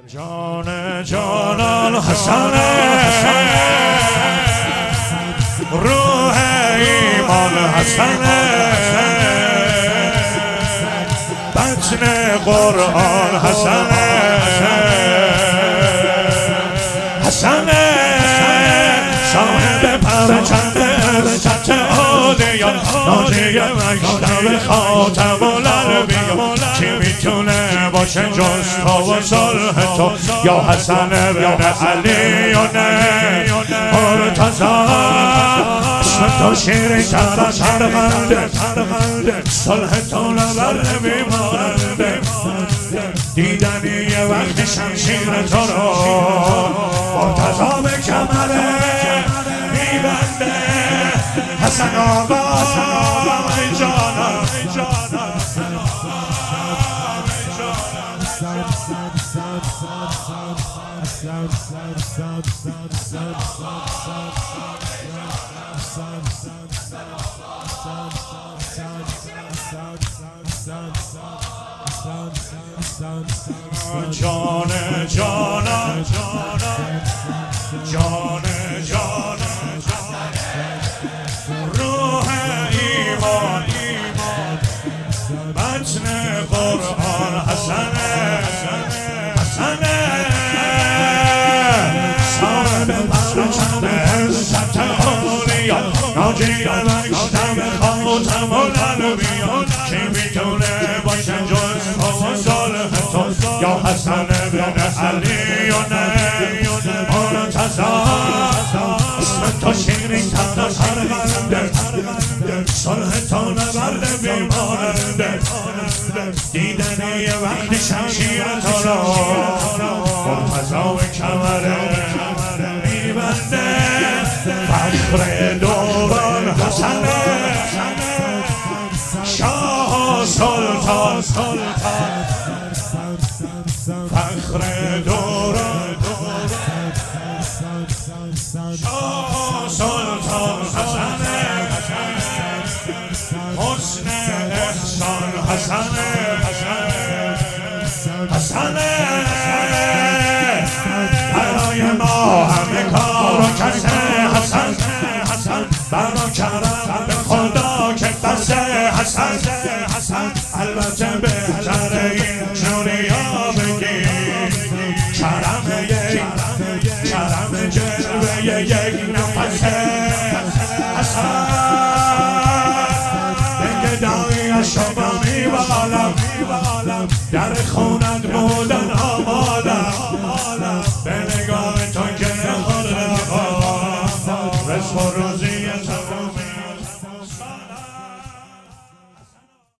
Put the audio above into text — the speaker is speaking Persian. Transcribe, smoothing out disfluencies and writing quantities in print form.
جان جانان حسنه روح ایمان حسنه بطن قرآن حسنه حسنه صاحب پرچم عزت عالیان ناجی مکتب خاتم الانبیا کی میتونه باشه جز تو و صلح تو یا حسن بن علی و نه مرتضی اسم تو شیرین تر از هر خنده صلح تو لبر نمیمانده دیدنی یه وقت شمشیر تو رو مرتضی به کمره میبنده حسن آقا ای جانم جان جانم جان جانم روح ایمان متن قرآن حسنه حسنه صاحب پرچم عزت عالیان ناجی مکتب خاتم الانبیا کی میتونه باشه جز تو و صالح تو یا حسن بن علی و نه مرتضی اسم تو شیرین تر از هر خنده صلح تو لبر نمیمانده دیدنی یه وقت شمشیر تو رو مرتضی به کمره میبنده فخر دوران حسنه شاه سلطان فخر دوران شاه سلطان حسنه حسن احسان حسنه حسنه برای ما همه کار و کسه حسن برا کرم به خدا که بسه حسن البته بهتره این جونیا بگی کرم جلوه یک نفسه حسن به گدایی شما میبالم در خونت بودن آمادم به نگاه تو که خود رزق و روزی